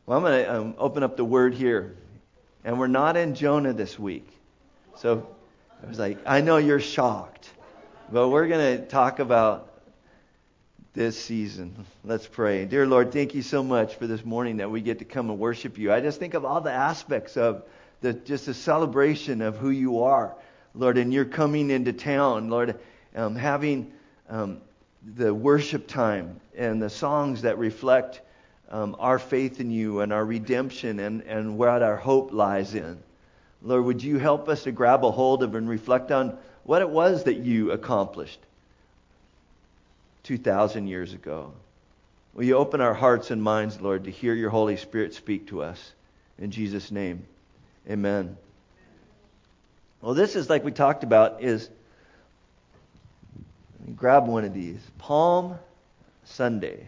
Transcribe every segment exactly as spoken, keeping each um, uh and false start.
Well, I'm going to um, open up the Word here. And we're not in Jonah this week. So I was like, I know you're shocked. But we're going to talk about this season. Let's pray. Dear Lord, thank you so much for this morning that we get to come and worship you. I just think of all the aspects of the just a celebration of who you are, Lord, and you're coming into town, Lord, um, having um, the worship time and the songs that reflect um, our faith in you and our redemption and, and what our hope lies in. Lord, would you help us to grab a hold of and reflect on what it was that you accomplished two thousand years ago. Will you open our hearts and minds, Lord, to hear your Holy Spirit speak to us? In Jesus' name, amen. Well, this is like we talked about is, grab one of these, Palm Sunday.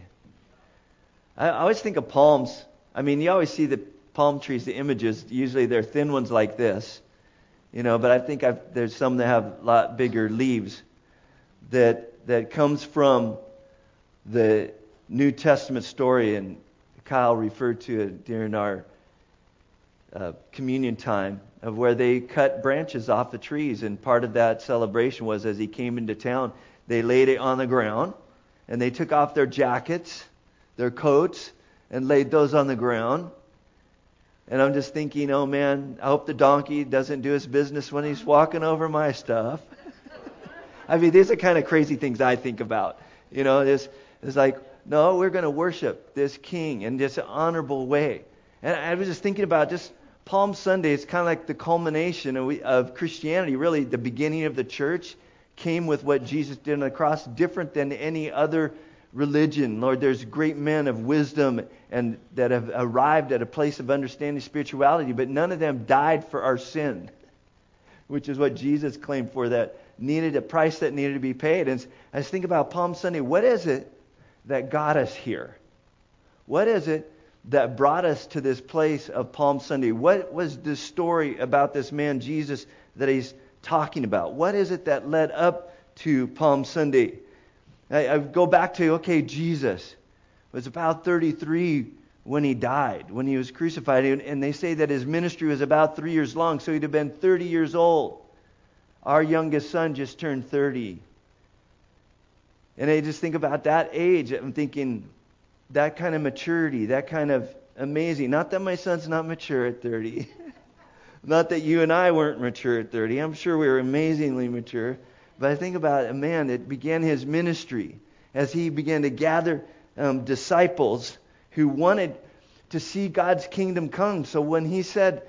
I always think of palms. I mean, you always see the palm trees, the images. Usually they're thin ones like this, you know. But I think I've, there's some that have a lot bigger leaves. That that comes from the New Testament story, and Kyle referred to it during our uh, communion time, of where they cut branches off the trees, and part of that celebration was as he came into town, they laid it on the ground, and they took off their jackets, their coats, and laid those on the ground. And I'm just thinking, oh man, I hope the donkey doesn't do his business when he's walking over my stuff. I mean, these are kind of crazy things I think about. You know, it's, it's like, no, we're going to worship this king in this honorable way. And I was just thinking about just Palm Sunday. It's kind of like the culmination of, of Christianity. Really, the beginning of the church came with what Jesus did on the cross, different than any other religion. Lord, there's great men of wisdom and that have arrived at a place of understanding spirituality, but none of them died for our sin, which is what Jesus claimed for, that needed a price that needed to be paid. And I just think about Palm Sunday. What is it that got us here? What is it that brought us to this place of Palm Sunday? What was the story about this man Jesus that he's talking about? What is it that led up to Palm Sunday? I, I go back to, okay, Jesus was about thirty-three when he died, when he was crucified. And they say that his ministry was about three years long, so he'd have been thirty years old. Our youngest son just turned thirty. And I just think about that age. I'm thinking that kind of maturity, that kind of amazing. Not that my son's not mature at thirty. Not that you and I weren't mature at thirty. I'm sure we were amazingly mature. But I think about a man that began his ministry as he began to gather um, disciples who wanted to see God's kingdom come. So when he said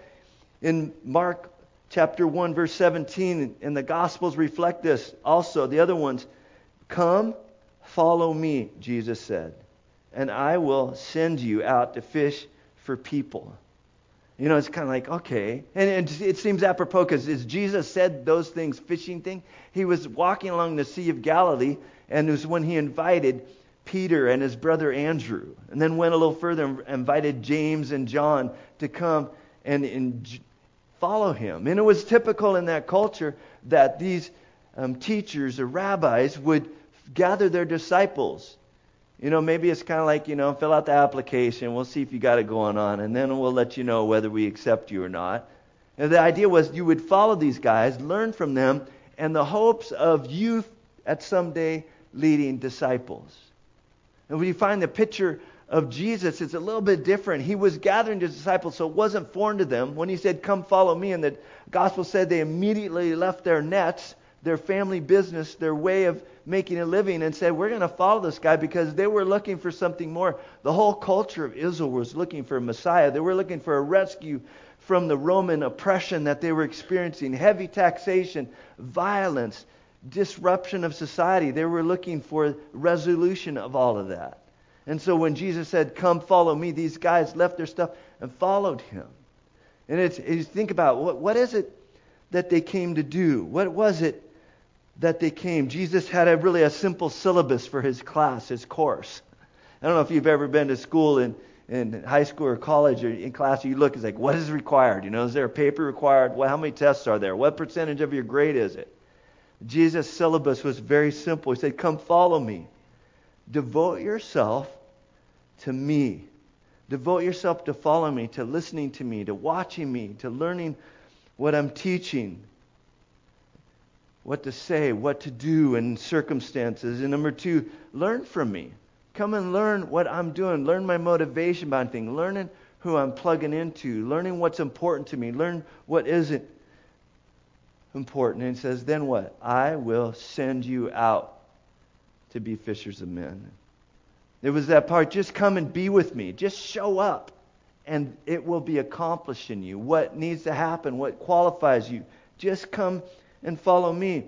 in Mark chapter one, verse seventeen, and the Gospels reflect this also, the other ones, come, follow me, Jesus said, and I will send you out to fish for people. You know, it's kind of like, okay. And, and it seems apropos because as Jesus said those things, fishing thing, he was walking along the Sea of Galilee, and it was when he invited Peter and his brother Andrew, and then went a little further and invited James and John to come and, and follow him. And it was typical in that culture that these um, teachers or rabbis would gather their disciples. You know, maybe it's kind of like, you know, fill out the application. We'll see if you got it going on. And then we'll let you know whether we accept you or not. And the idea was you would follow these guys, learn from them, and the hopes of you at some day leading disciples. And when you find the picture of Jesus, it's a little bit different. He was gathering his disciples, so it wasn't foreign to them. When he said, come follow me, and the gospel said they immediately left their nets, their family business, their way of making a living, and said, we're going to follow this guy, because they were looking for something more. The whole culture of Israel was looking for a Messiah. They were looking for a rescue from the Roman oppression that they were experiencing, heavy taxation, violence, disruption of society. They were looking for resolution of all of that. And so when Jesus said, come follow me, these guys left their stuff and followed him. And it's, it's think about, what, what is it that they came to do? What was it that they came? Jesus had a really a simple syllabus for his class, his course. I don't know if you've ever been to school in, in high school or college or in class, you look, it's like, what is required? You know, is there a paper required? Well, how many tests are there? What percentage of your grade is it? Jesus' syllabus was very simple. He said, come follow me. Devote yourself to me. Devote yourself to following me, to listening to me, to watching me, to learning what I'm teaching, what to say, what to do in circumstances. And number two, learn from me. Come and learn what I'm doing. Learn my motivation behind things. Learning who I'm plugging into. Learning what's important to me. Learn what isn't important. And it says, then what? I will send you out to be fishers of men. There was that part, just come and be with me. Just show up. And it will be accomplished in you. What needs to happen, what qualifies you. Just come and follow me.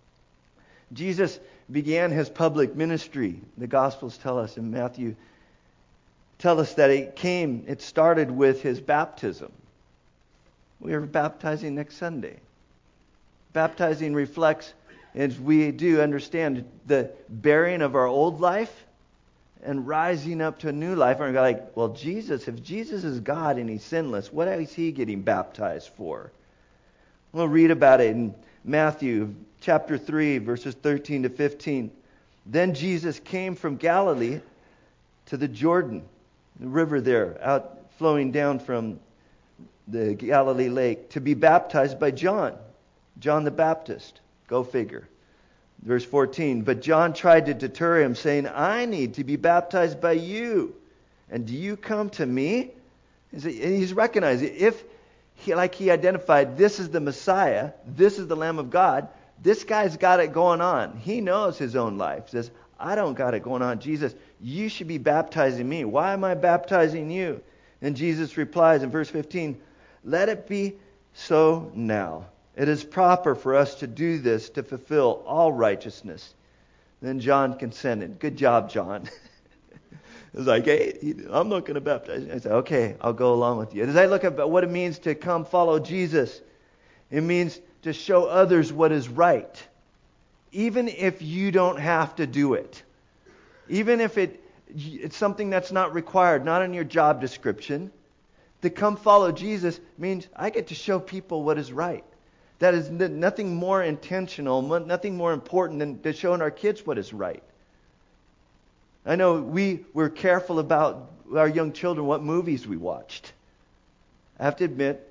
Jesus began his public ministry. The Gospels tell us in Matthew, tell us that it came, it started with his baptism. We are baptizing next Sunday. Baptizing reflects, as we do understand, the burying of our old life and rising up to a new life. And we're like, well, Jesus, if Jesus is God and he's sinless, what is he getting baptized for? We'll read about it in Matthew chapter three, verses thirteen to fifteen. Then Jesus came from Galilee to the Jordan, the river there, out flowing down from the Galilee lake, to be baptized by John, John the Baptist. Go figure. Verse fourteen, but John tried to deter him, saying, I need to be baptized by you, and do you come to me? He's recognizing, if he, like he identified, this is the Messiah, this is the Lamb of God, this guy's got it going on. He knows his own life. He says, I don't got it going on. Jesus, you should be baptizing me. Why am I baptizing you? And Jesus replies in verse fifteen, let it be so now. It is proper for us to do this to fulfill all righteousness. Then John consented. Good job, John. It was like, hey, I'm not going to baptize you. I said, okay, I'll go along with you. As I look at what it means to come follow Jesus, it means to show others what is right, even if you don't have to do it. Even if it it's something that's not required, not in your job description. To come follow Jesus means I get to show people what is right. That is nothing more intentional, nothing more important than to showing our kids what is right. I know we were careful about our young children, what movies we watched. I have to admit,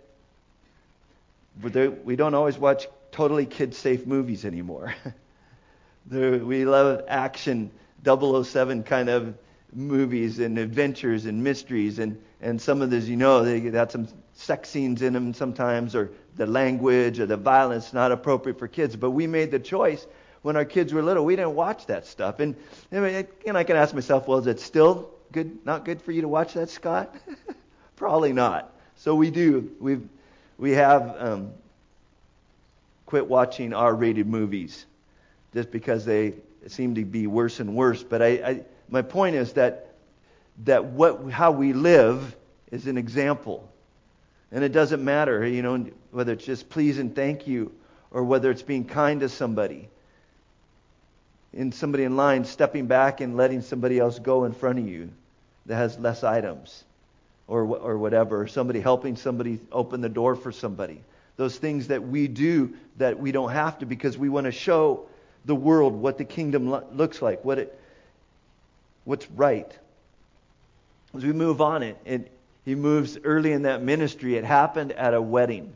we don't always watch totally kid-safe movies anymore. We love action, double oh seven kind of movies and adventures and mysteries. And, and some of those, you know, they got some sex scenes in them sometimes, or the language or the violence not appropriate for kids. But we made the choice when our kids were little. We didn't watch that stuff. And, and I can ask myself, well, is it still good? Not good for you to watch that, Scott? Probably not. So we do. We we have um, quit watching R-rated movies just because they seem to be worse and worse. But I, I my point is that that what how we live is an example. And it doesn't matter, you know, whether it's just please and thank you, or whether it's being kind to somebody, in somebody in line, stepping back and letting somebody else go in front of you that has less items, or or whatever, or somebody helping somebody open the door for somebody. Those things that we do that we don't have to, because we want to show the world what the kingdom lo- looks like, what it what's right. As we move on, it, it He moves early in that ministry. It happened at a wedding.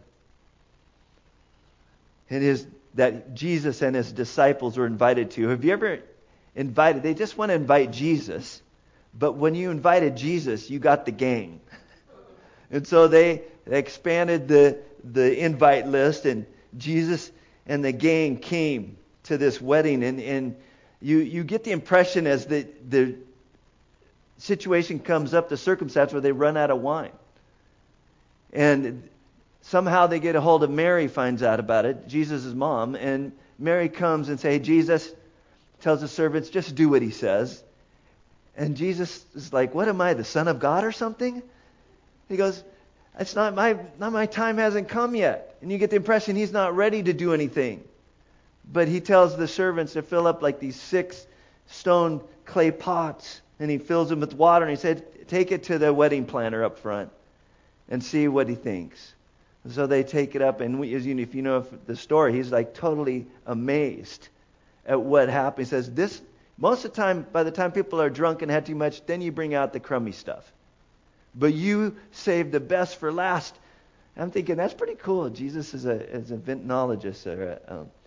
It is that Jesus and his disciples were invited to. Have you ever invited? They just want to invite Jesus, but when you invited Jesus, you got the gang. And so they expanded the the invite list, and Jesus and the gang came to this wedding, and, and you you get the impression as the the situation comes up, the circumstance where they run out of wine. And somehow they get a hold of Mary, finds out about it, Jesus' mom, and Mary comes and says, hey, Jesus, tells the servants, just do what he says. And Jesus is like, what am I, the Son of God or something? He goes, it's not my, not my time hasn't come yet. And you get the impression he's not ready to do anything. But he tells the servants to fill up like these six stone clay pots, and he fills them with water, and he said, take it to the wedding planner up front and see what he thinks. And so they take it up, and we, as you, if you know the story, he's like totally amazed at what happened. He says, this, most of the time, by the time people are drunk and had too much, then you bring out the crummy stuff. but you saved the best for last. I'm thinking, that's pretty cool. Jesus is a is a vinnologist, or a, um,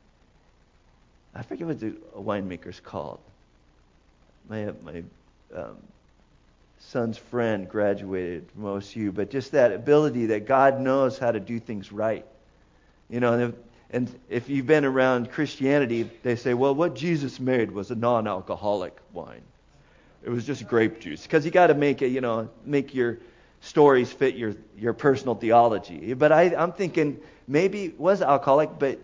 I forget what the winemaker's called. My my um, son's friend graduated from O S U, but just that ability that God knows how to do things right. You know, and if, and if you've been around Christianity, they say, well, what Jesus made was a non-alcoholic wine. It was just grape juice, because you got to make it, you know, make your stories fit your your personal theology. But I, I'm thinking maybe it was alcoholic, but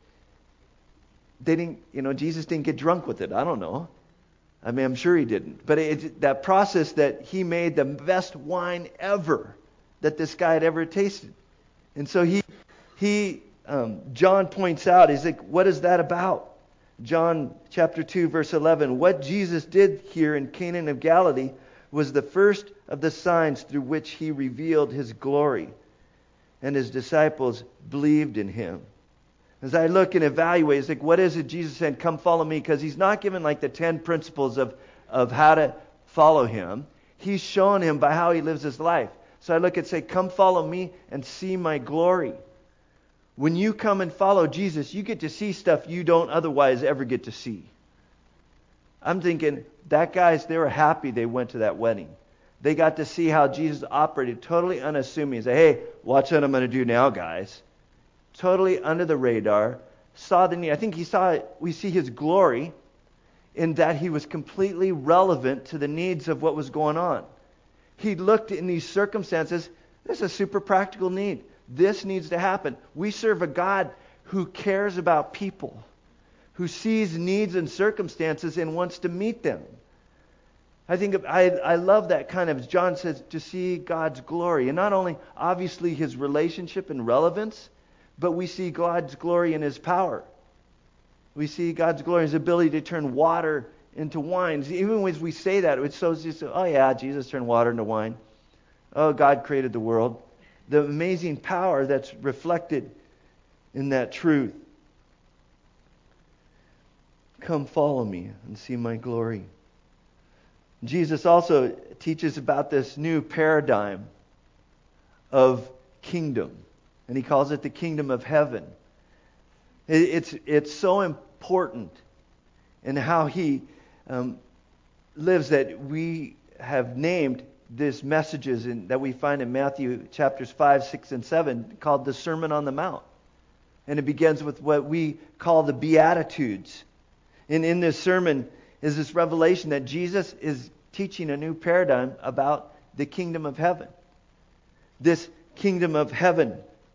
they didn't, you know, Jesus didn't get drunk with it. I don't know. I mean, I'm sure he didn't. But it, that process that he made the best wine ever that this guy had ever tasted. And so he, he, um, John points out, he's like, what is that about? John chapter two, verse eleven. What Jesus did here in Cana of Galilee was the first of the signs through which he revealed his glory, and his disciples believed in him. As I look and evaluate, it's like, what is it Jesus said, come follow me? Because he's not given like the ten principles of, of how to follow him. He's shown him by how he lives his life. So I look and say, come follow me and see my glory. When you come and follow Jesus, you get to see stuff you don't otherwise ever get to see. I'm thinking, that guys, they were happy they went to that wedding. They got to see how Jesus operated totally unassuming. Say, hey, watch what I'm going to do now, guys. Totally under the radar. Saw the need. I think he saw it. We see his glory in that he was completely relevant to the needs of what was going on. He looked in these circumstances. This is a super practical need. This needs to happen. We serve a God who cares about people, who sees needs and circumstances and wants to meet them. I think I, I love that kind of, as John says, to see God's glory. And not only, obviously, his relationship and relevance, but we see God's glory in his power. We see God's glory in his ability to turn water into wine. Even as we say that, it's so just, oh yeah, Jesus turned water into wine. Oh, God created the world. The amazing power that's reflected in that truth. Come follow me and see my glory. Jesus also teaches about this new paradigm of kingdom. And he calls it the kingdom of heaven. It's, it's so important in how he um, lives that we have named these messages in, that we find in Matthew chapters five, six, and seven called the Sermon on the Mount. And it begins with what we call the Beatitudes. And in this sermon is this revelation that Jesus is teaching a new paradigm about the kingdom of heaven. This kingdom of heaven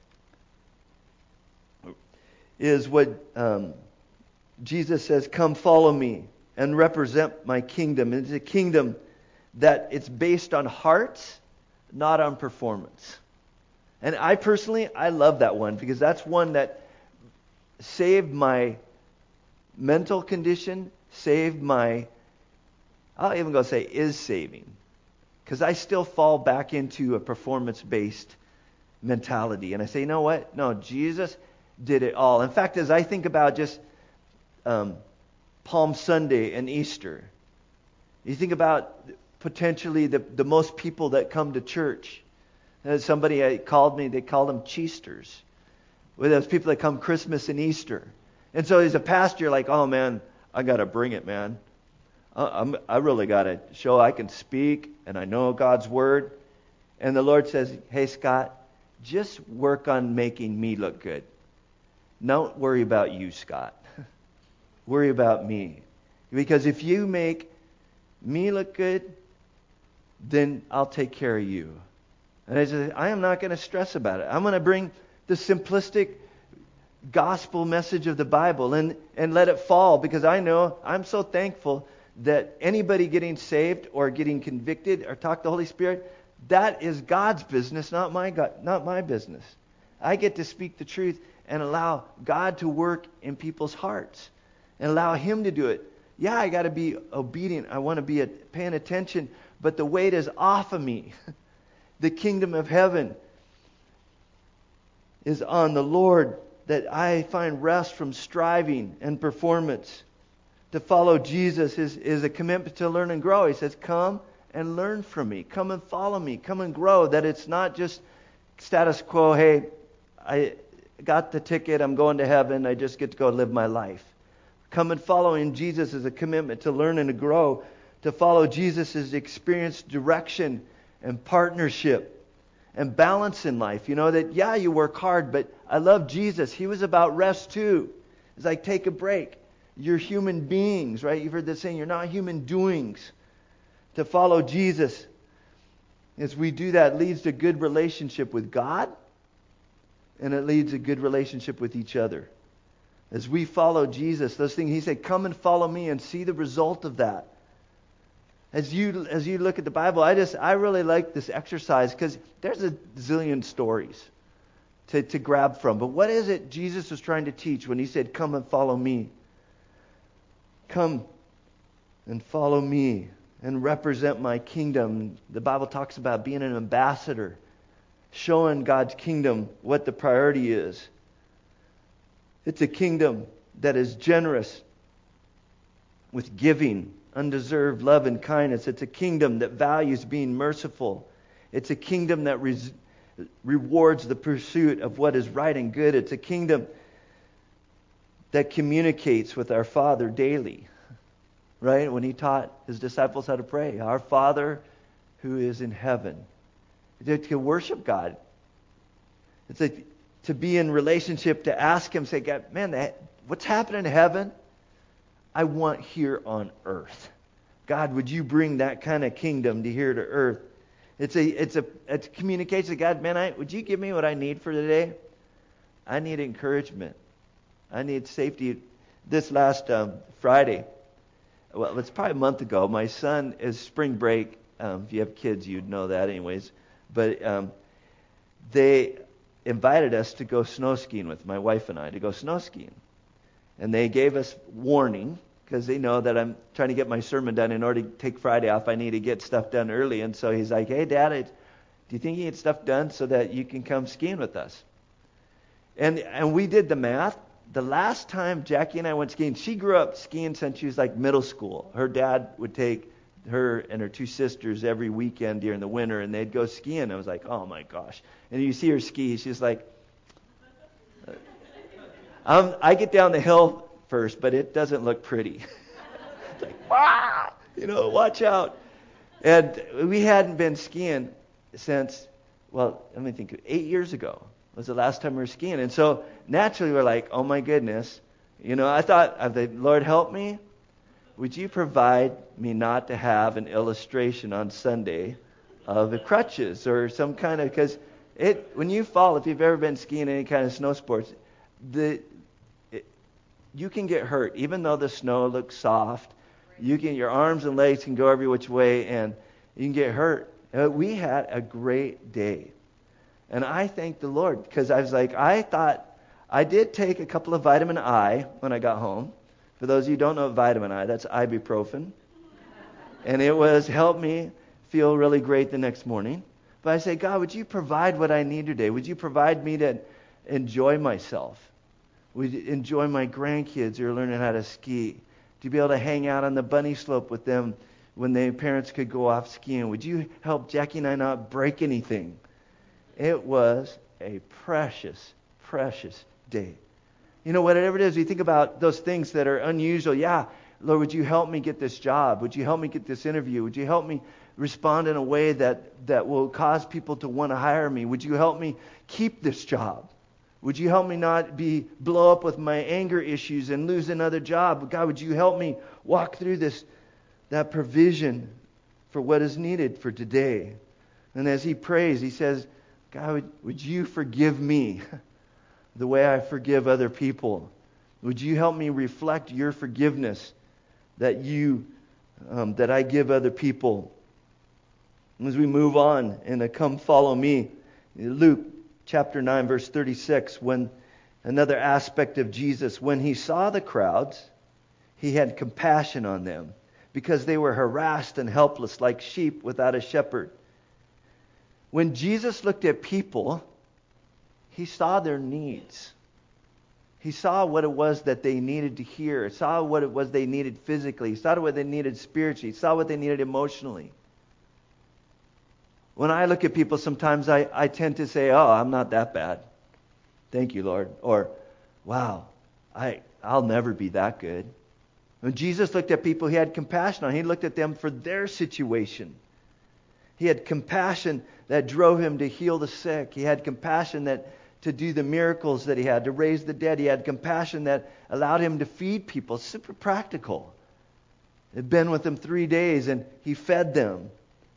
is what um, Jesus says, come follow me and represent my kingdom. It's a kingdom that it's based on hearts, not on performance. And I personally, I love that one because that's one that saved my mental condition, saved my, I'll even go say is saving. Because I still fall back into a performance-based mentality. And I say, you know what? No, Jesus did it all. In fact, as I think about just um, Palm Sunday and Easter, you think about potentially the, the most people that come to church. Uh, somebody called me, they called them cheesters. Well, those people that come Christmas and Easter. And so as a pastor, you're like, oh man, I got to bring it, man. I, I'm, I really got to show I can speak and I know God's word. And the Lord says, hey Scott, just work on making me look good. Don't worry about you, Scott. Worry about me. Because if you make me look good, then I'll take care of you. And I said, I am not going to stress about it. I'm going to bring the simplistic gospel message of the Bible and, and let it fall, because I know, I'm so thankful that anybody getting saved or getting convicted or talk to the Holy Spirit, that is God's business, not my God, not my business. I get to speak the truth and allow God to work in people's hearts and allow Him to do it. Yeah, I got to be obedient. I want to be paying attention, but the weight is off of me. The kingdom of heaven is on the Lord, that I find rest from striving and performance. To follow Jesus is, is a commitment to learn and grow. He says, come and learn from me. Come and follow me. Come and grow. That it's not just status quo, hey, I got the ticket, I'm going to heaven, I just get to go live my life. Come and follow in Jesus is a commitment to learn and to grow. To follow Jesus is to experience direction and partnership and balance in life. You know that, yeah, you work hard, but I love Jesus. He was about rest too. It's like, take a break. You're human beings, right? You've heard this saying, you're not human doings. To follow Jesus, as we do that, leads to good relationship with God, and it leads to good relationship with each other. As we follow Jesus, those things, he said, come and follow me and see the result of that. As you as you look at the Bible, I just I really like this exercise because there's a zillion stories to, to grab from. But what is it Jesus was trying to teach when he said, come and follow me? Come and follow me and represent my kingdom. The Bible talks about being an ambassador, showing God's kingdom what the priority is. It's a kingdom that is generous with giving, undeserved love and kindness. It's a kingdom that values being merciful. It's a kingdom that res- rewards the pursuit of what is right and good. It's a kingdom that communicates with our Father daily. Right? When he taught his disciples how to pray, our Father who is in heaven. To worship God. It's like to be in relationship, to ask him, say, God, man, that, what's happening in heaven, I want here on earth. God, would you bring that kind of kingdom to here to earth? It's a it's a it's communication to God, man, I, would you give me what I need for today? I need encouragement. I need safety. This last um, Friday, well, it's probably a month ago, my son is spring break. Um, if you have kids, you'd know that anyways. But um, they invited us to go snow skiing with my wife and I, to go snow skiing. And they gave us warning, because they know that I'm trying to get my sermon done. In order to take Friday off, I need to get stuff done early. And so he's like, hey, Dad, I, do you think you get stuff done so that you can come skiing with us? And and we did the math. The last time Jackie and I went skiing, she grew up skiing since she was like middle school. Her dad would take her and her two sisters every weekend during the winter, and they'd go skiing. I was like, oh my gosh. And you see her ski, she's like, um, I get down the hill first, but it doesn't look pretty. It's like, wow, you know, watch out. And we hadn't been skiing since, well, let me think, eight years ago was the last time we were skiing. And so naturally we're like, oh my goodness. You know, I thought, I thought, Lord, help me. Would you provide me not to have an illustration on Sunday of the crutches or some kind of, because it when you fall, if you've ever been skiing any kind of snow sports, the it, you can get hurt. Even though the snow looks soft, you can your arms and legs can go every which way, and you can get hurt. Uh, we had a great day. And I thank the Lord, because I was like, I thought, I did take a couple of vitamin I when I got home. For those of you who don't know vitamin I, that's ibuprofen. And it was helped me feel really great the next morning. But I say, God, would you provide what I need today? Would you provide me to enjoy myself? Would you enjoy my grandkids who are learning how to ski? To be able to hang out on the bunny slope with them when their parents could go off skiing? Would you help Jackie and I not break anything? It was a precious, precious day. You know, whatever it is, you think about those things that are unusual. Yeah, Lord, would you help me get this job? Would you help me get this interview? Would you help me respond in a way that, that will cause people to want to hire me? Would you help me keep this job? Would you help me not be blow up with my anger issues and lose another job? God, would you help me walk through this, that provision for what is needed for today? And as he prays, he says, God, would, would you forgive me the way I forgive other people? Would you help me reflect your forgiveness that you um, that I give other people? As we move on in a come follow me, Luke chapter nine verse thirty-six, when another aspect of Jesus, when he saw the crowds, he had compassion on them because they were harassed and helpless like sheep without a shepherd. When Jesus looked at people, he saw their needs. He saw what it was that they needed to hear. He saw what it was they needed physically. He saw what they needed spiritually. He saw what they needed emotionally. When I look at people, sometimes I, I tend to say, oh, I'm not that bad. Thank you, Lord. Or, wow, I, I'll never be that good. When Jesus looked at people, he had compassion on them. He looked at them for their situation. He had compassion that drove him to heal the sick. He had compassion that to do the miracles that he had, to raise the dead. He had compassion that allowed him to feed people. Super practical. He'd been with them three days and he fed them.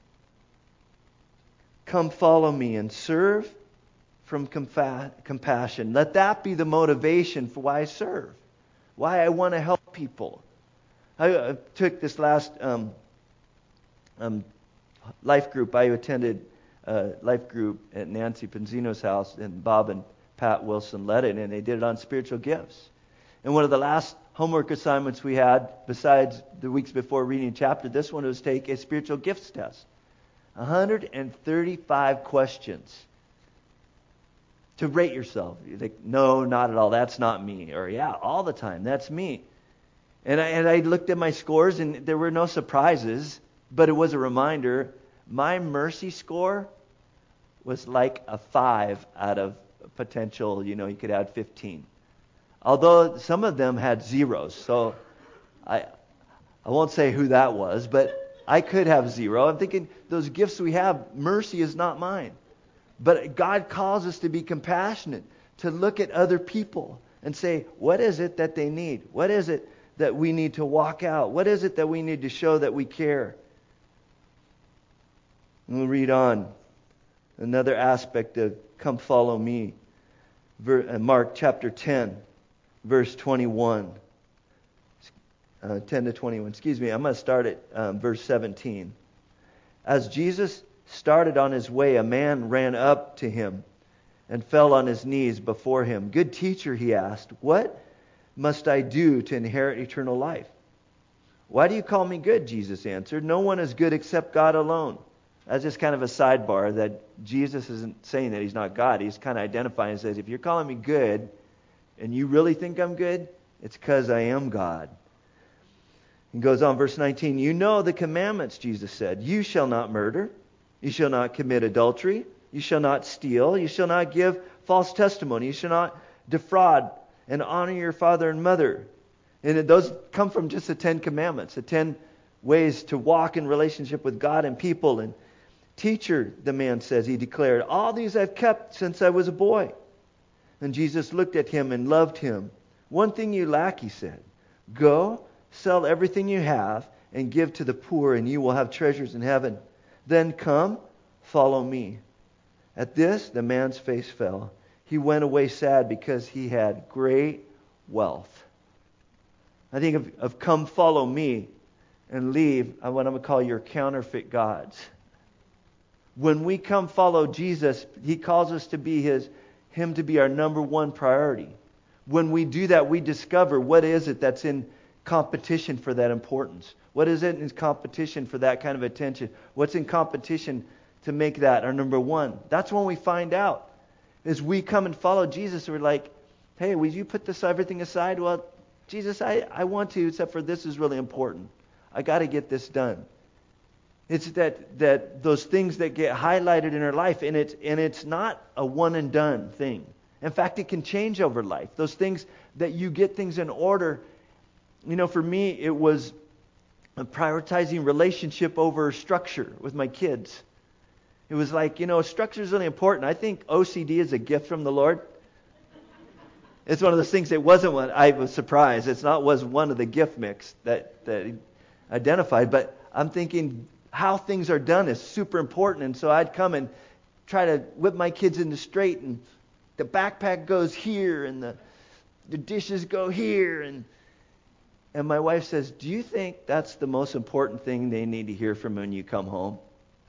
Come follow me and serve from compa- compassion. Let that be the motivation for why I serve, why I want to help people. I, I took this last um, um, life group. I attended a life group at Nancy Penzino's house, and Bob and Pat Wilson led it, and they did it on spiritual gifts. And one of the last homework assignments we had, besides the weeks before reading a chapter, this one was take a spiritual gifts test. one hundred thirty-five questions to rate yourself. You're like, no, not at all. That's not me. Or, yeah, all the time. That's me. And I, and I looked at my scores, and there were no surprises, but it was a reminder. My mercy score was like a five out of potential, you know, you could add fifteen. Although some of them had zeros. So I I won't say who that was, but I could have zero. I'm thinking those gifts we have, mercy is not mine. But God calls us to be compassionate, to look at other people and say, what is it that they need? What is it that we need to walk out? What is it that we need to show that we care? And we'll read on. Another aspect of come follow me. Mark chapter ten, verse twenty-one. Uh, ten to twenty-one. Excuse me, I'm going to start at um, verse seventeen. As Jesus started on his way, a man ran up to him and fell on his knees before him. Good teacher, he asked, what must I do to inherit eternal life? Why do you call me good? Jesus answered. No one is good except God alone. That's just kind of a sidebar that Jesus isn't saying that he's not God. He's kind of identifying and says, if you're calling me good and you really think I'm good, it's because I am God. He goes on, verse nineteen, you know the commandments, Jesus said. You shall not murder. You shall not commit adultery. You shall not steal. You shall not give false testimony. You shall not defraud, and honor your father and mother. And those come from just the Ten Commandments, the ten ways to walk in relationship with God and people. And teacher, the man says, he declared, all these I've kept since I was a boy. And Jesus looked at him and loved him. One thing you lack, he said. Go, sell everything you have, and give to the poor, and you will have treasures in heaven. Then come, follow me. At this, the man's face fell. He went away sad because he had great wealth. I think of, of come follow me and leave what I'm going to call your counterfeit gods. When we come follow Jesus, he calls us to be his, him to be our number one priority. When we do that, we discover what is it that's in competition for that importance. What is it in competition for that kind of attention? What's in competition to make that our number one? That's when we find out. As we come and follow Jesus, we're like, hey, would you put this everything aside? Well, Jesus, I, I want to, except for this is really important. I got to get this done. It's that that those things that get highlighted in our life, and it's and it's not a one and done thing. In fact, it can change over life. Those things that you get things in order. You know, for me, it was prioritizing relationship over structure with my kids. It was like, you know, structure is really important. I think O C D is a gift from the Lord. It's one of those things that wasn't one. I was surprised. It's not was one of the gift mix that that he identified. But I'm thinking how things are done is super important. And so I'd come and try to whip my kids into straight, and the backpack goes here, and the the dishes go here, and and my wife says, "Do you think that's the most important thing they need to hear from when you come home?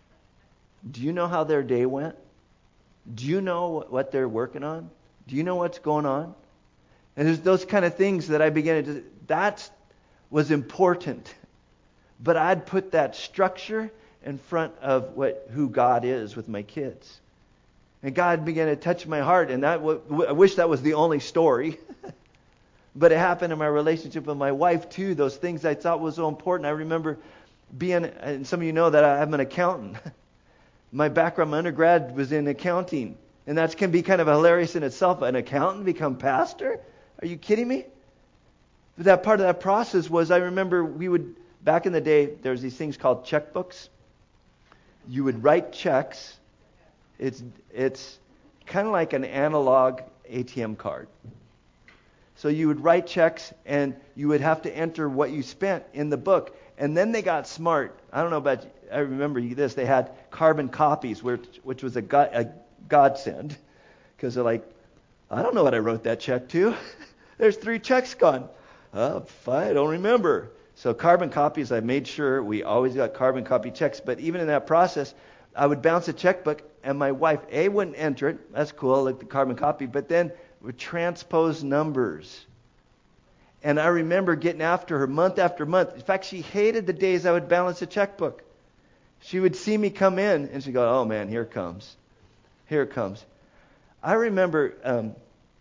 Do you know how their day went? Do you know what they're working on? Do you know what's going on?" And there's those kind of things that I began to, that was important. But I'd put that structure in front of what who God is with my kids. And God began to touch my heart. And that I wish that was the only story. But it happened in my relationship with my wife too. Those things I thought was so important. I remember being, and some of you know that I'm an accountant. My background, my undergrad was in accounting. And that can be kind of hilarious in itself. An accountant become pastor? Are you kidding me? But that part of that process was, I remember we would, back in the day, there was these things called checkbooks. You would write checks. It's it's kind of like an analog A T M card. So you would write checks and you would have to enter what you spent in the book. And then they got smart. I don't know about, I remember this, they had carbon copies, which, which was a, god, a godsend. Because they're like, I don't know what I wrote that check to. There's three checks gone. Oh, I don't remember. So carbon copies, I made sure we always got carbon copy checks. But even in that process, I would bounce a checkbook and my wife, A, wouldn't enter it. That's cool, like the carbon copy. But then would transpose numbers. And I remember getting after her month after month. In fact, she hated the days I would balance a checkbook. She would see me come in and she'd go, oh man, here it comes. Here it comes. I remember um,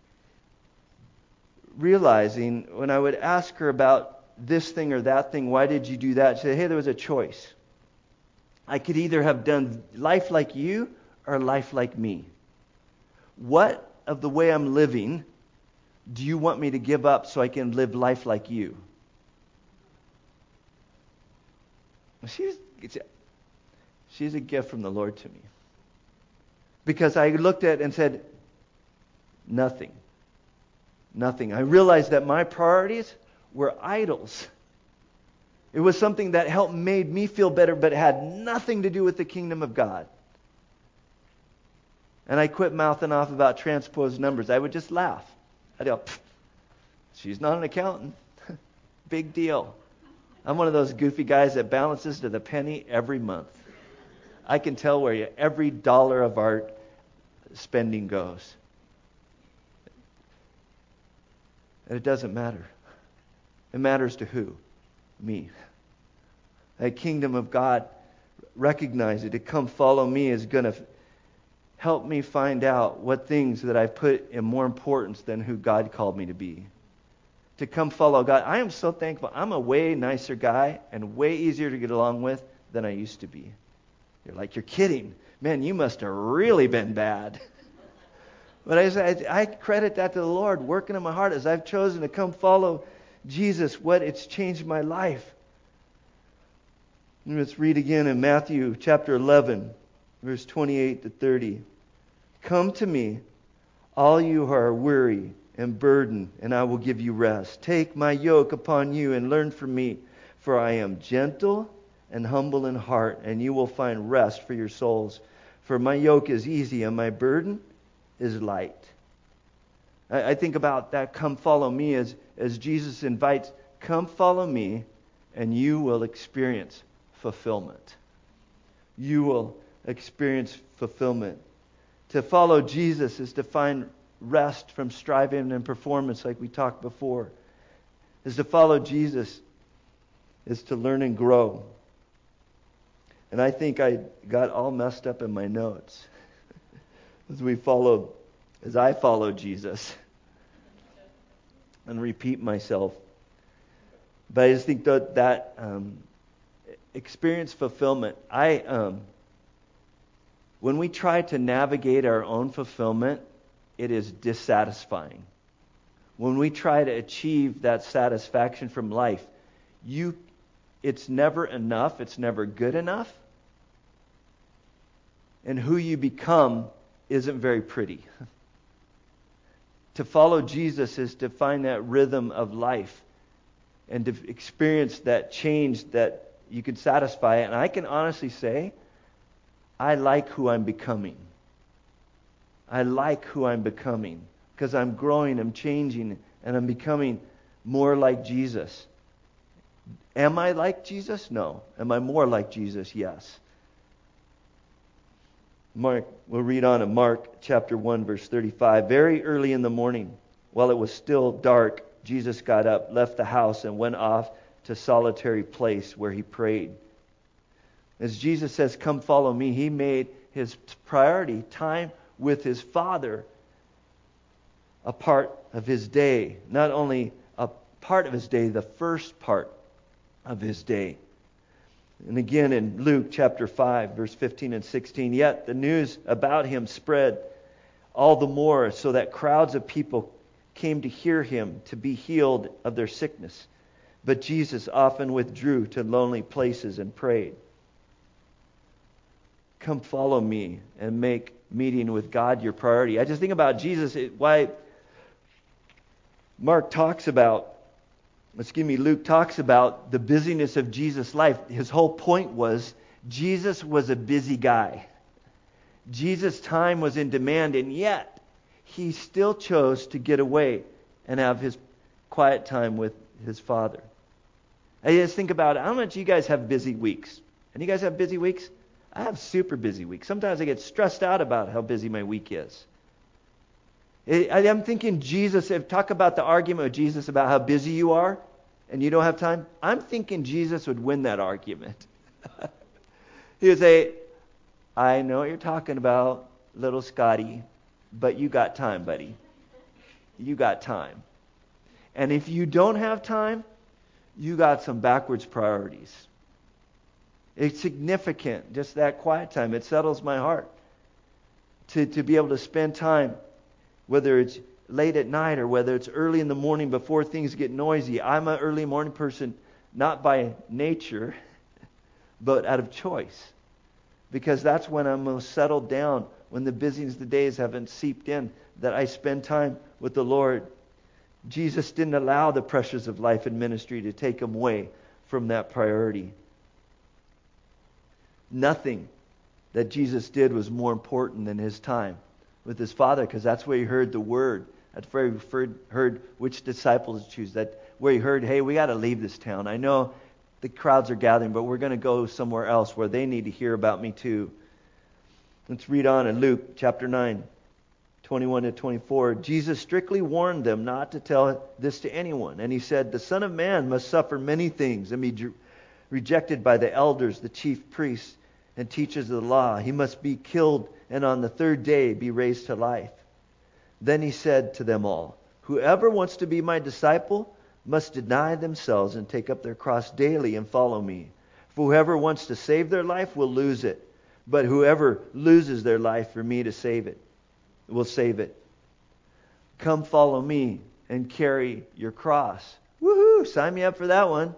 realizing when I would ask her about this thing or that thing, why did you do that? She said, hey, there was a choice. I could either have done life like you or life like me. What of the way I'm living do you want me to give up so I can live life like you? She's, she's a gift from the Lord to me. Because I looked at it and said, nothing. Nothing. I realized that my priorities were idols. It was something that helped made me feel better, but it had nothing to do with the kingdom of God. And I quit mouthing off about transposed numbers. I would just laugh. I'd go, she's not an accountant. Big deal. I'm one of those goofy guys that balances to the penny every month. I can tell where every dollar of our spending goes. And it doesn't matter. It matters to who? Me. The kingdom of God, recognize it. To come follow me is going to help me find out what things that I put in more importance than who God called me to be. To come follow God. I am so thankful. I'm a way nicer guy and way easier to get along with than I used to be. You're like, you're kidding. Man, you must have really been bad. But I, I credit that to the Lord working in my heart as I've chosen to come follow Jesus, what it's changed my life. Let's read again in Matthew chapter eleven, verse twenty-eight to thirty. Come to me, all you who are weary and burdened, and I will give you rest. Take my yoke upon you and learn from me, for I am gentle and humble in heart, and you will find rest for your souls. For my yoke is easy and my burden is light. I, I think about that come follow me as, as Jesus invites, come follow me and you will experience fulfillment. You will experience fulfillment. To follow Jesus is to find rest from striving and performance like we talked before. Is to follow Jesus is to learn and grow. And I think I got all messed up in my notes as we follow, as I follow Jesus and repeat myself. But I just think that that um, experience fulfillment. I um, when we try to navigate our own fulfillment, it is dissatisfying. When we try to achieve that satisfaction from life, you it's never enough. It's never good enough. And who you become isn't very pretty. To follow Jesus is to find that rhythm of life and to experience that change that you can satisfy. And I can honestly say, I like who I'm becoming. I like who I'm becoming because I'm growing, I'm changing, and I'm becoming more like Jesus. Am I like Jesus? No. Am I more like Jesus? Yes. Mark, we'll read on in Mark chapter one, verse thirty-five. Very early in the morning, while it was still dark, Jesus got up, left the house, and went off to a solitary place where he prayed. As Jesus says, come follow me, he made his priority time with his Father a part of his day. Not only a part of his day, the first part of his day. And again in Luke chapter five, verse fifteen and sixteen, yet the news about him spread all the more, so that crowds of people came to hear him, to be healed of their sickness. But Jesus often withdrew to lonely places and prayed. Come follow me and make meeting with God your priority. I just think about Jesus, it, why Mark talks about, excuse me, Luke talks about the busyness of Jesus' life. His whole point was Jesus was a busy guy. Jesus' time was in demand, and yet he still chose to get away and have his quiet time with his Father. I just think about how much you guys have busy weeks. And you guys have busy weeks? I have super busy weeks. Sometimes I get stressed out about how busy my week is. I'm thinking Jesus, if talk about the argument with Jesus about how busy you are and you don't have time, I'm thinking Jesus would win that argument. He would say, I know what you're talking about, little Scotty, but you got time, buddy. You got time. And if you don't have time, you got some backwards priorities. It's significant, just that quiet time. It settles my heart to, to be able to spend time, whether it's late at night or whether it's early in the morning before things get noisy. I'm an early morning person, not by nature, but out of choice. Because that's when I'm most settled down, when the busyness of the days haven't seeped in, that I spend time with the Lord. Jesus didn't allow the pressures of life and ministry to take him away from that priority. Nothing that Jesus did was more important than his time with his Father, because that's where he heard the word. That's where he heard, heard which disciples to choose. That where he heard, hey, we got to leave this town. I know the crowds are gathering, but we're going to go somewhere else where they need to hear about me too. Let's read on in Luke chapter nine, twenty-one to twenty-four. Jesus strictly warned them not to tell this to anyone. And he said, the Son of Man must suffer many things and be rejected by the elders, the chief priests, and teachers of the law. He must be killed and on the third day be raised to life. Then he said to them all, whoever wants to be my disciple must deny themselves and take up their cross daily and follow me. For whoever wants to save their life will lose it. But whoever loses their life for me to save it will save it. Come follow me and carry your cross. Woohoo! Sign me up for that one.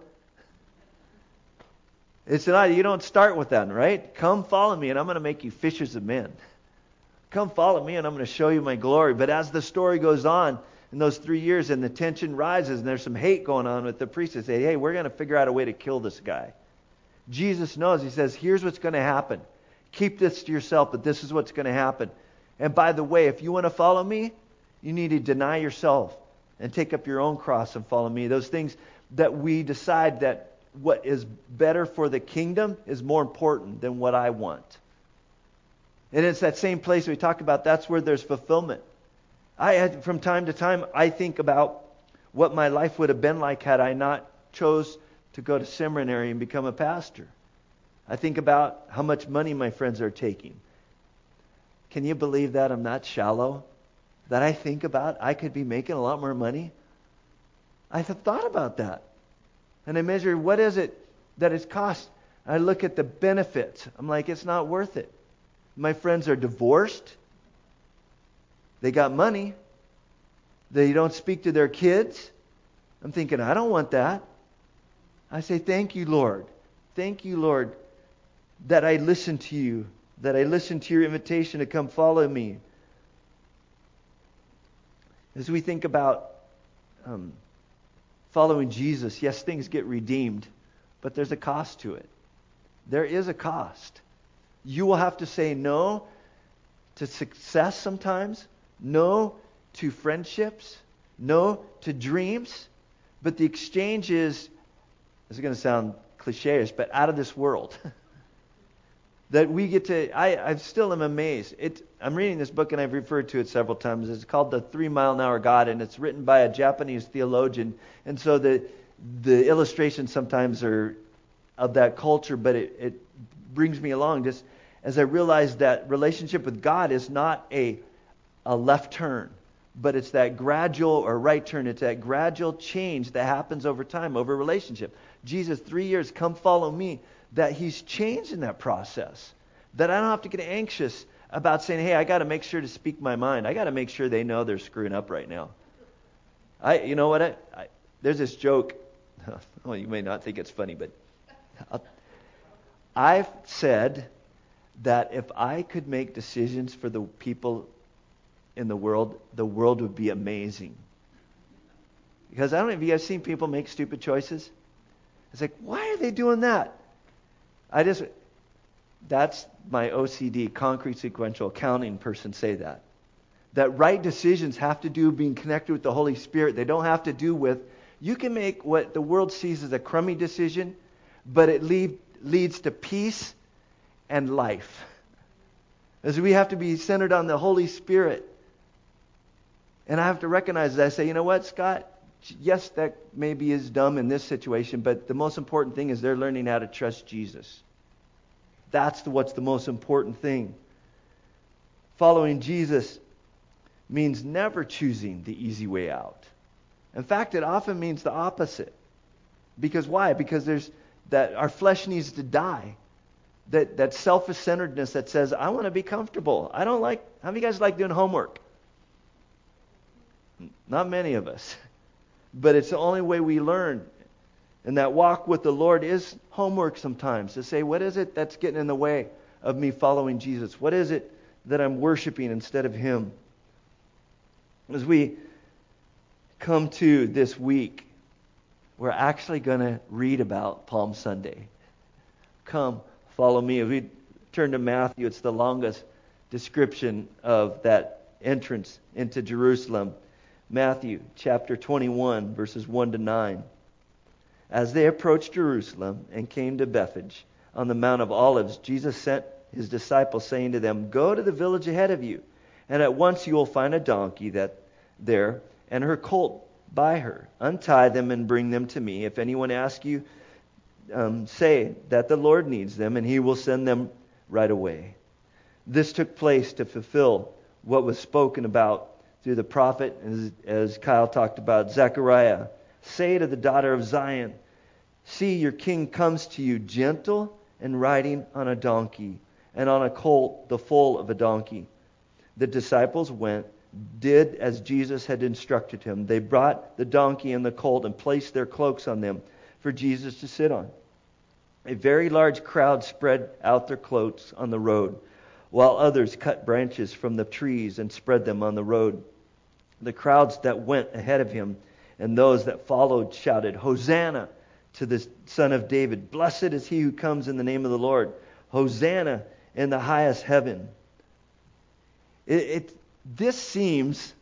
It's not, you don't start with that, right? Come follow me and I'm going to make you fishers of men. Come follow me and I'm going to show you my glory. But as the story goes on, in those three years and the tension rises and there's some hate going on with the priests, they say, hey, we're going to figure out a way to kill this guy. Jesus knows. He says, here's what's going to happen. Keep this to yourself, but this is what's going to happen. And by the way, if you want to follow me, you need to deny yourself and take up your own cross and follow me. Those things that we decide that what is better for the kingdom is more important than what I want. And it's that same place we talk about, that's where there's fulfillment. I had, from time to time, I think about what my life would have been like had I not chose to go to seminary and become a pastor. I think about how much money my friends are taking. Can you believe that I'm not shallow? That I think about I could be making a lot more money? I have thought about that. And I measure what is it that it's cost. I look at the benefits. I'm like, it's not worth it. My friends are divorced. They got money. They don't speak to their kids. I'm thinking, I don't want that. I say, thank you, Lord. Thank you, Lord, that I listen to you, that I listen to your invitation to come follow me. As we think about um, following Jesus, yes, things get redeemed, but there's a cost to it. There is a cost. You will have to say no to success sometimes, no to friendships, no to dreams, but the exchange is, this is going to sound cliche-ish, but out of this world. That we get to, I, I still am amazed. It, I'm reading this book and I've referred to it several times. It's called The Three Mile an Hour God, and it's written by a Japanese theologian. And so the the illustrations sometimes are of that culture, but it, it brings me along just as I realize that relationship with God is not a a left turn, but it's that gradual or right turn. It's that gradual change that happens over time, over relationship. Jesus, three years, come follow me. that He's changed in that process. That I don't have to get anxious about saying, hey, I got to make sure to speak my mind. I got to make sure they know they're screwing up right now. I, you know what? I, I, there's this joke. Well, you may not think it's funny, but I'll, I've said that if I could make decisions for the people in the world, the world would be amazing. Because I don't know if you guys seen people make stupid choices. It's like, why are they doing that? I just, that's my O C D, concrete sequential accounting person say that. That right decisions have to do with being connected with the Holy Spirit. They don't have to do with, you can make what the world sees as a crummy decision, but it lead, leads to peace and life. As we have to be centered on the Holy Spirit. And I have to recognize that. I say, you know what, Scott? Yes, that maybe is dumb in this situation, but the most important thing is they're learning how to trust Jesus. That's the, what's the most important thing. Following Jesus means never choosing the easy way out. In fact, it often means the opposite. Because why? Because there's that our flesh needs to die. That that self-centeredness that says, I want to be comfortable. I don't like, how many of you guys like doing homework? Not many of us. But it's the only way we learn. And that walk with the Lord is homework sometimes. To say, what is it that's getting in the way of me following Jesus? What is it that I'm worshiping instead of Him? As we come to this week, we're actually going to read about Palm Sunday. Come, follow me. As we turn to Matthew, it's the longest description of that entrance into Jerusalem. Matthew chapter twenty-one, verses one to nine. As they approached Jerusalem and came to Bethphage on the Mount of Olives, Jesus sent His disciples, saying to them, go to the village ahead of you, and at once you will find a donkey that there, and her colt by her. Untie them and bring them to me. If anyone asks you, um, say that the Lord needs them, and He will send them right away. This took place to fulfill what was spoken about through the prophet, as, as Kyle talked about, Zechariah. Say to the daughter of Zion, see, your king comes to you gentle and riding on a donkey, and on a colt, the foal of a donkey. The disciples went, did as Jesus had instructed him. They brought the donkey and the colt and placed their cloaks on them for Jesus to sit on. A very large crowd spread out their cloaks on the road, while others cut branches from the trees and spread them on the road. The crowds that went ahead of him and those that followed shouted, Hosanna to the Son of David. Blessed is he who comes in the name of the Lord. Hosanna in the highest heaven. It, it this seems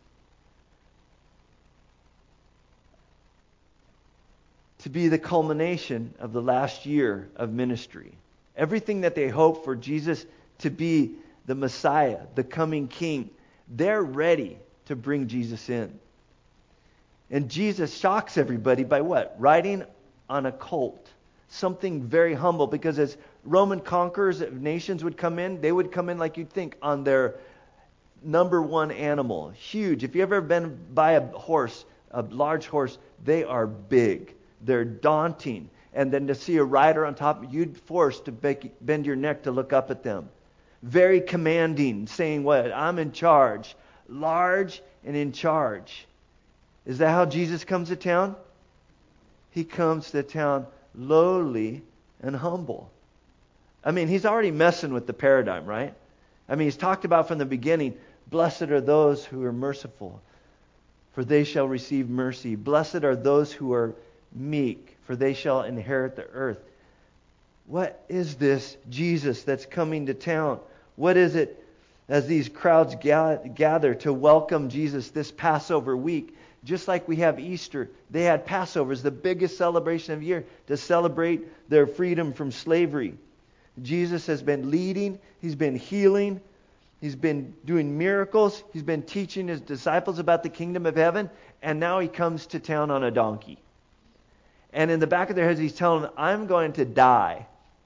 to be the culmination of the last year of ministry. Everything that they hope for Jesus to be the Messiah, the coming King, they're ready to bring Jesus in. And Jesus shocks everybody by what? Riding on a colt. Something very humble, because as Roman conquerors of nations would come in, they would come in like you'd think on their number one animal. Huge. If you've ever been by a horse, a large horse, they are big. They're daunting. And then to see a rider on top, you'd force to bend your neck to look up at them. Very commanding, saying what? I'm in charge. Large and in charge. Is that how Jesus comes to town? He comes to town lowly and humble. I mean, He's already messing with the paradigm, right? I mean, He's talked about from the beginning, blessed are those who are merciful, for they shall receive mercy. Blessed are those who are meek, for they shall inherit the earth. What is this Jesus that's coming to town? What is it as these crowds gather to welcome Jesus this Passover week? Just like we have Easter, they had Passover as the biggest celebration of the year to celebrate their freedom from slavery. Jesus has been leading, He's been healing, He's been doing miracles, He's been teaching His disciples about the kingdom of heaven, and now He comes to town on a donkey. And in the back of their heads, He's telling them, I'm going to die.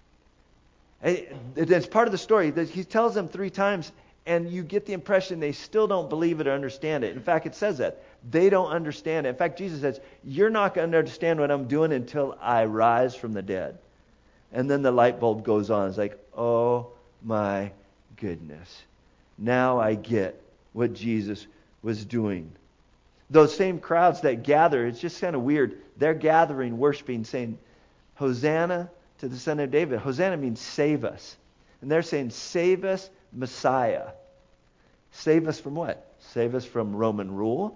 It's part of the story. He tells them three times, and you get the impression they still don't believe it or understand it. In fact, it says that. They don't understand it. In fact, Jesus says, you're not going to understand what I'm doing until I rise from the dead. And then the light bulb goes on. It's like, oh my goodness. Now I get what Jesus was doing. Those same crowds that gather, it's just kind of weird. They're gathering, worshiping, saying, Hosanna to the Son of David. Hosanna means save us. And they're saying, save us, Messiah. Save us from what? Save us from Roman rule.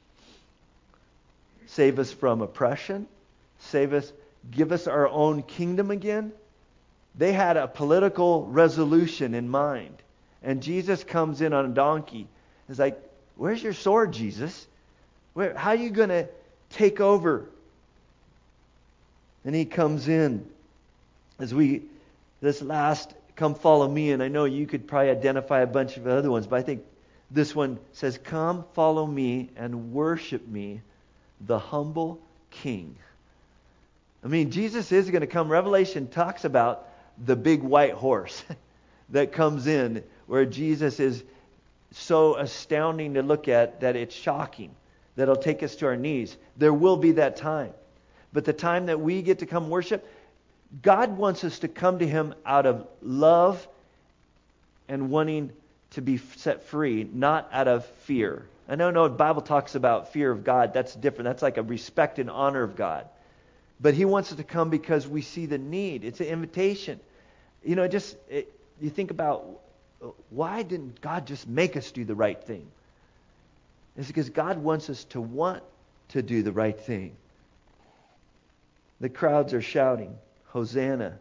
Save us from oppression. Save us, give us our own kingdom again. They had a political resolution in mind. And Jesus comes in on a donkey. It's like, where's your sword, Jesus? Where, how are you going to take over? And he comes in as we, this last, come follow me. And I know you could probably identify a bunch of other ones, but I think this one says, come follow me and worship me, the humble King. I mean, Jesus is going to come. Revelation talks about the big white horse that comes in, where Jesus is so astounding to look at that it's shocking, that it'll take us to our knees. There will be that time. But the time that we get to come worship, God wants us to come to Him out of love and wanting to be set free, not out of fear. I know, no, the Bible talks about fear of God. That's different. That's like a respect and honor of God. But He wants us to come because we see the need. It's an invitation. You know, just it, you think about, why didn't God just make us do the right thing? It's because God wants us to want to do the right thing. The crowds are shouting, Hosanna,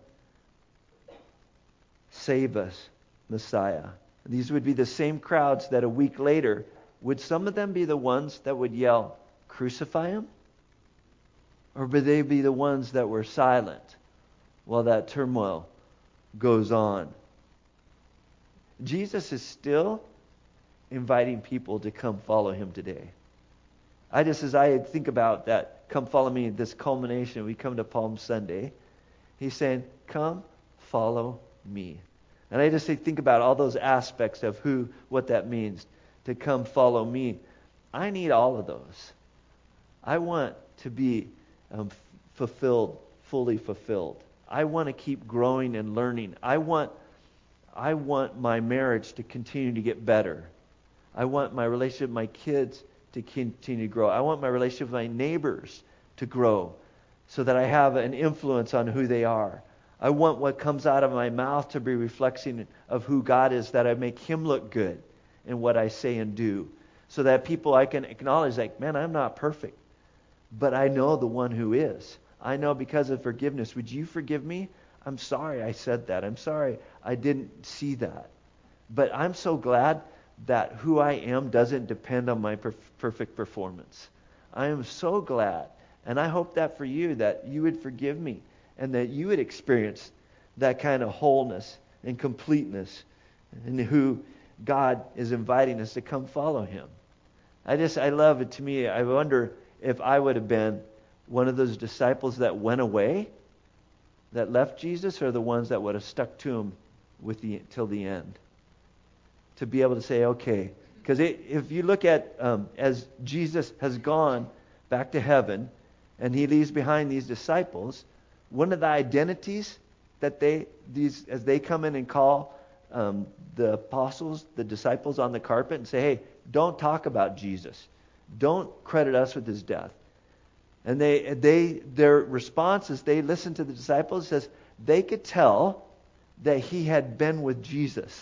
save us, Messiah. These would be the same crowds that a week later, would some of them be the ones that would yell, crucify Him? Or would they be the ones that were silent while that turmoil goes on? Jesus is still inviting people to come follow Him today. I just, as I think about that, come follow me, this culmination, we come to Palm Sunday. He's saying, come follow me. And I just think about all those aspects of who, what that means, to come follow me. I need all of those. I want to be um, fulfilled, fully fulfilled. I want to keep growing and learning. I want, I want my marriage to continue to get better. I want my relationship with my kids to continue to grow. I want my relationship with my neighbors to grow so that I have an influence on who they are. I want what comes out of my mouth to be reflection of who God is, that I make Him look good in what I say and do. So that people I can acknowledge, like, man, I'm not perfect, but I know the one who is. I know because of forgiveness. Would you forgive me? I'm sorry I said that. I'm sorry I didn't see that. But I'm so glad that who I am doesn't depend on my perf- perfect performance. I am so glad. And I hope that for you, that you would forgive me and that you would experience that kind of wholeness and completeness in who God is inviting us to come follow Him. I just, I love it. To me, I wonder if I would have been one of those disciples that went away, that left Jesus, or the ones that would have stuck to Him with the till the end. To be able to say, okay, because if you look at um, as Jesus has gone back to heaven, and He leaves behind these disciples, one of the identities that they these as they come in and call um, the apostles, the disciples on the carpet, and say, hey, don't talk about Jesus, don't credit us with His death. And they they their response is they listened to the disciples, says they could tell that He had been with Jesus.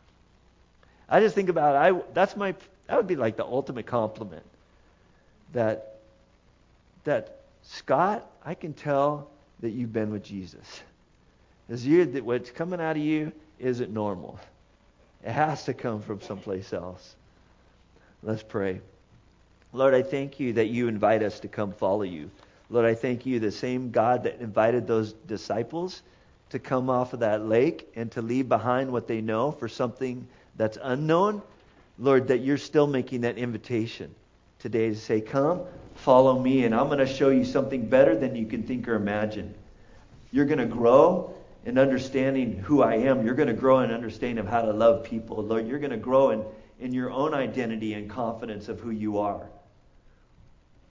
I just think about it, I that's my that would be like the ultimate compliment. That that Scott, I can tell that you've been with Jesus. Because you that what's coming out of you isn't normal. It has to come from someplace else. Let's pray. Lord, I thank You that You invite us to come follow You. Lord, I thank You, the same God that invited those disciples to come off of that lake and to leave behind what they know for something that's unknown. Lord, that You're still making that invitation today to say, come, follow Me, and I'm going to show you something better than you can think or imagine. You're going to grow in understanding who I am. You're going to grow in understanding of how to love people. Lord, you're going to grow in, in your own identity and confidence of who You are.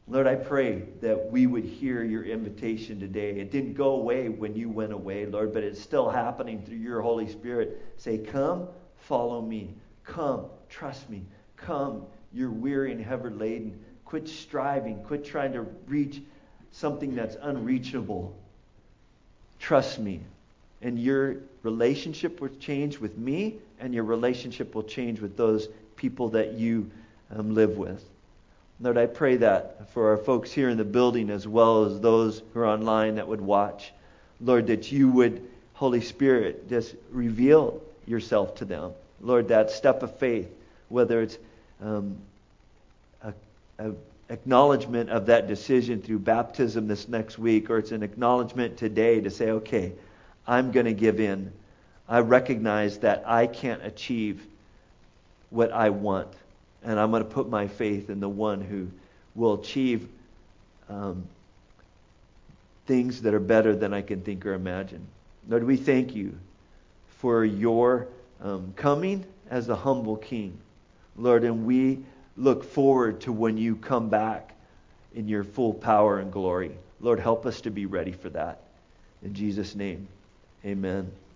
Lord, I pray that we would hear your invitation today. It didn't go away when you went away, Lord, but it's still happening through your Holy Spirit. Say, come, follow me. Come, trust me. Come, you're weary and heavy laden. Quit striving. Quit trying to reach something that's unreachable. Trust me. And your relationship will change with me, and your relationship will change with those people that you um, live with. Lord, I pray that for our folks here in the building as well as those who are online that would watch. Lord, that you would, Holy Spirit, just reveal yourself to them. Lord, that step of faith, whether it's um, a, a acknowledgement of that decision through baptism this next week, or it's an acknowledgement today to say, okay, I'm going to give in. I recognize that I can't achieve what I want. And I'm going to put my faith in the one who will achieve um, things that are better than I can think or imagine. Lord, we thank you for your um, coming as a humble king. Lord, and we look forward to when you come back in your full power and glory. Lord, help us to be ready for that. In Jesus' name, amen.